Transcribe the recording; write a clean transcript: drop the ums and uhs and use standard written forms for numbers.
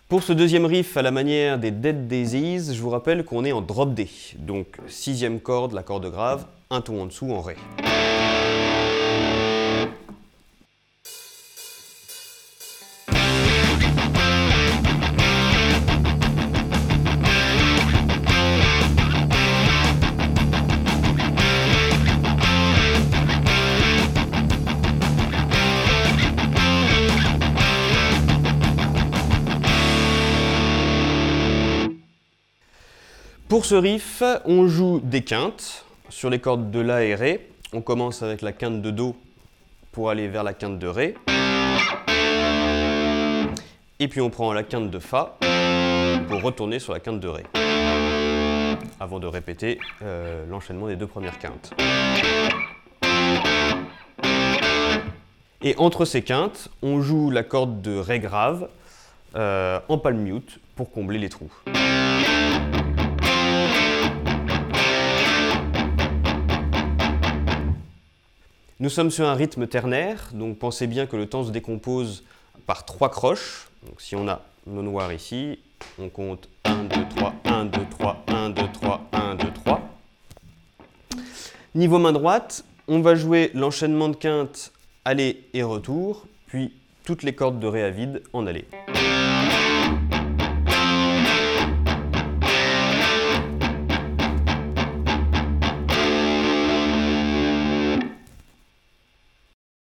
Pour ce deuxième riff à la manière des Dead Daisies, je vous rappelle qu'on est en drop D, donc sixième corde, la corde grave, un ton en dessous en Ré. Pour ce riff, on joue des quintes sur les cordes de La et Ré. On commence avec la quinte de Do pour aller vers la quinte de Ré. Et puis on prend la quinte de Fa pour retourner sur la quinte de Ré. Avant de répéter l'enchaînement des deux premières quintes. Et entre ces quintes, on joue la corde de Ré grave en palm mute pour combler les trous. Nous sommes sur un rythme ternaire, donc pensez bien que le temps se décompose par 3 croches. Donc si on a nos noirs ici, on compte 1, 2, 3, 1, 2, 3, 1, 2, 3, 1, 2, 3. Niveau main droite, on va jouer l'enchaînement de quintes aller et retour, puis toutes les cordes de Ré à vide en aller.